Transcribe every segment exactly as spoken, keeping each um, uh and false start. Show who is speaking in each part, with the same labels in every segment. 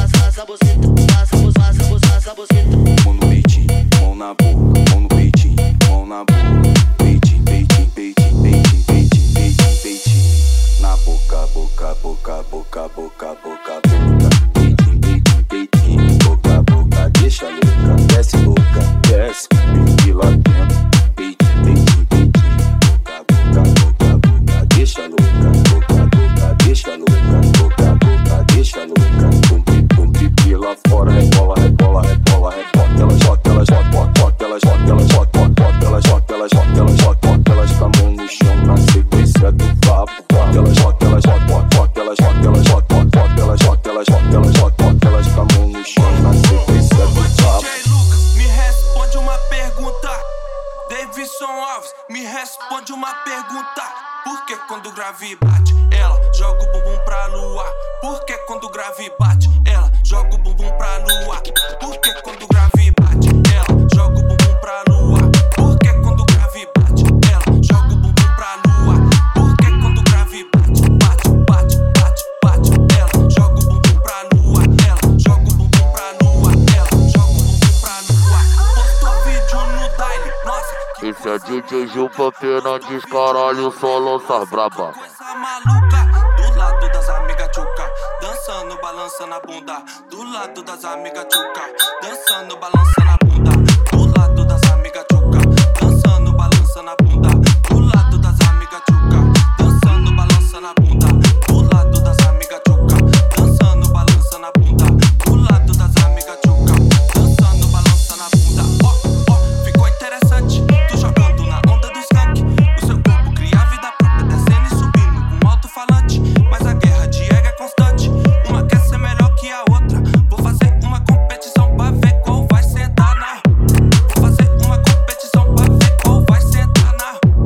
Speaker 1: passa buceta, passa passa passa buceta.
Speaker 2: Mão no peitinho, mão na boca, mão no peitinho, mão na boca. Peitinho, peitinho, peitinho, peitinho, peitinho, peitinho, peitinho. Na boca, boca, boca, boca, boca, boca, boca. Peitinho, peitinho, peitinho, boca, boca. Deixa louca, desce louca, desce, pique lá dentro. Peitinho, peitinho, peitinho, boca, boca, boca, boca. Deixa louca, boca, boca, deixa louca, boca, boca, deixa louca. Pum, pum, pipi lá fora, rebola, rebola, rebola, rebola. Ela joga, ela joga, bota, bota, ela joga, ela joga, bota, bota, ela joga, ela joga, ela joga, bota, ela com a mão no chão na sequência do papo. Ela joga, ela joga, bota, bota, ela joga, ela joga, bota, bota, ela joga, ela joga, ela joga, bota, ela com a mão no chão na sequência do papo.
Speaker 3: D J Lucas, me responde uma pergunta. Davidson Alves, me responde uma pergunta. Por que quando o grave bate, ela joga o bumbum pra lua? Por que quando o grave bate, ela joga o bumbum pra lua? Por que quando o grave bate, ela joga o bumbum pra lua? Por que quando o grave bate, ela joga o bumbum pra lua? Por que quando o grave bate, bate, bate, bate, bate, ela joga o bumbum pra lua? Ela joga o bumbum pra lua? Ela joga o bumbum pra lua? Postou vídeo no Daily, nossa.
Speaker 4: Esse é D J Jupa Fernandes, caralho, só lança braba.
Speaker 3: Coisa maluca, do lado das amigas tchuca, dançando, balançando a bunda. Do lado das amigas tchuca, dançando, balançando a bunda. Do lado das amigas tchuca, dançando, balançando a bunda. Do lado das amigas tchuca, dançando, balançando a bunda. Do lado das amigas tchuca, dançando, balançando a bunda. Do lado das amigas tchuca, dançando, balançando a bunda. Ó, ó, ficou interessante. Jogando na onda do skunk. O seu corpo cria vida própria, descendo e subindo com um alto-falante. Mas a guerra de ego é constante. Uma quer ser melhor que a outra. Vou fazer uma competição pra ver qual vai sentar na. Vou fazer uma competição pra ver qual vai sentar na.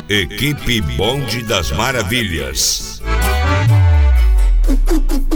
Speaker 5: Equipe Bonde das Maravilhas.